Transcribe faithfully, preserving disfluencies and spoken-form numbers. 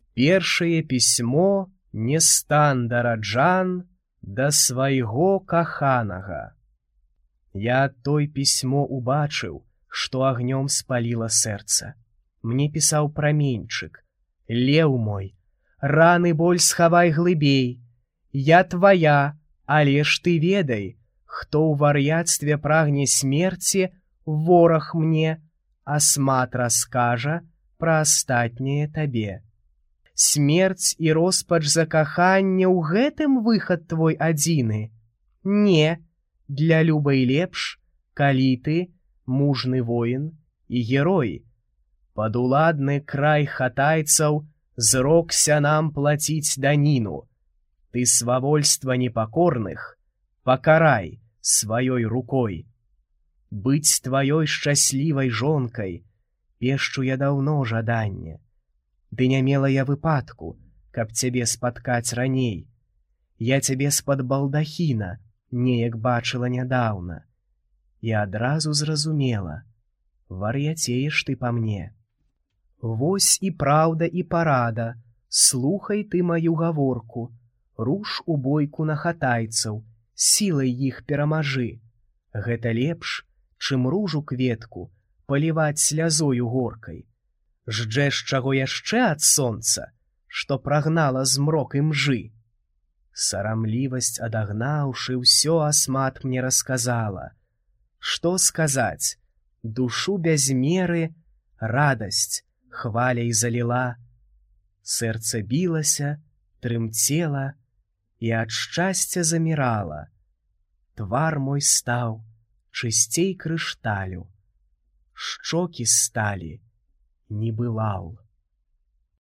Першае пісьмо не стан дараджан да свайго каханага. Я той пісьмо убачыў, што агнём спаліла сэрца. Мне пісаў праменьчык: «Леў мой, раны боль схавай глыбей. Я твая, але ж ты ведай, хто ў вар'яцтве прагне смерці, вораг мне, а смат раскажа пра астатняе табе. Смерць і роспач за каханне ў гэтым выхад твой адзіны? Не, для любай лепш, калі ты мужны воін і герой. Падуладны край хатайцаў зрокся нам плаціць даніну. Ты свавольства непакорных пакарай сваёй рукой. Быць тваёй шчаслівай жонкай пешчу я даўно жаданне. Ды не мела я выпадку, каб цябе спаткаць раней. Я цябе з-пад балдахіна неяк бачыла нядаўна. І адразу зразумела, вар'яцееш ты па мне. Вось і праўда і парада, слухай ты маю гаворку, руш у бойку на хатайцаў, сілай іх перамажы. Гэта лепш, чым ружу кветку паліваць слязою горкай. Жджэш чаго яшчэ ад сонца, што прагнала змрок імжы. Сарамлівасць адагнаўшы, ўсё асмат мне расказала. Што сказаць, душу без меры радасць хваляй заліла. Сэрца білася, трымцела і ад шчасця замірала. Твар мой стаў чысцей крышталю, шчокі сталі нібы лаў.